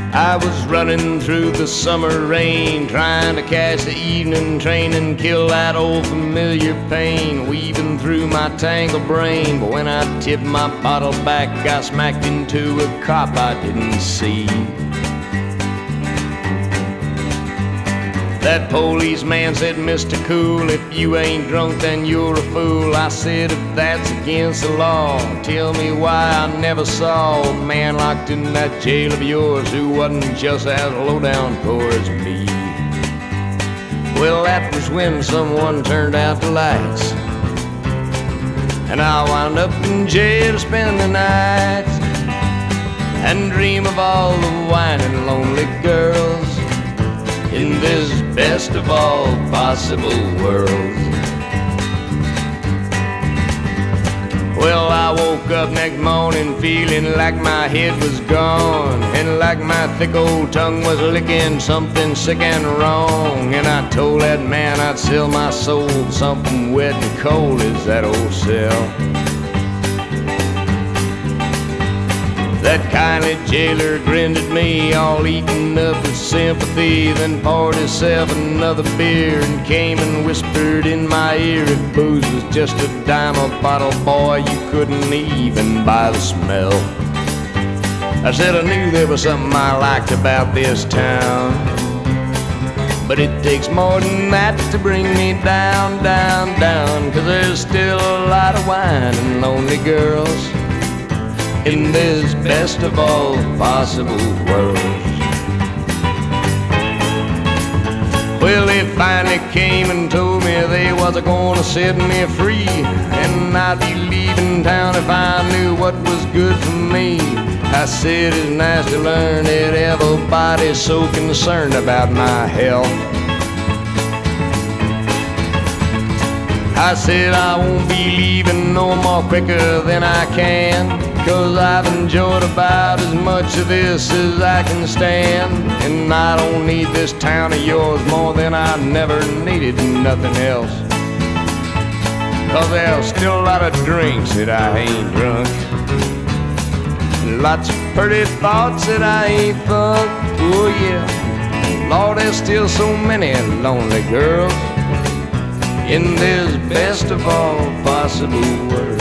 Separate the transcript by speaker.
Speaker 1: I was running through the summer rain, trying to catch the evening train and kill that old familiar pain weaving through my tangled brain. But when I tipped my bottle back, I smacked into a cop I didn't see. That policeman said, "Mr. Cool, if you ain't drunk, then you're a fool." I said, "If that's against the law, tell me why I never saw a man locked in that jail of yours who wasn't just as low down poor as me." Well, that was when someone turned out the lights, and I wound up in jail to spend the night and dream of all the whining lonely girls in this best of all possible worlds. Well, I woke up next morning feeling like my head was gone, and like my thick old tongue was licking something sick and wrong. And I told that man I'd sell my soul for something wet and cold as that old cell. That kindly jailer grinned at me, all eaten up with sympathy, then poured himself another beer and came and whispered in my ear, "If booze was just a dime a bottle, boy, you couldn't even buy the smell." I said I knew there was something I liked about this town, but it takes more than that to bring me down, down, down, 'cause there's still a lot of wine and lonely girls in this best of all possible worlds. Well, they finally came and told me they wasn't gonna set me free, and I'd be leaving town if I knew what was good for me. I said it's nice to learn that everybody's so concerned about my health. I said I won't be leaving no more quicker than I can, 'cause I've enjoyed about as much of this as I can stand. And I don't need this town of yours more than I never needed nothing else, 'cause there's still a lot of drinks that I ain't drunk, lots of pretty thoughts that I ain't thunk. Oh yeah, Lord, there's still so many lonely girls in this best of all possible worlds.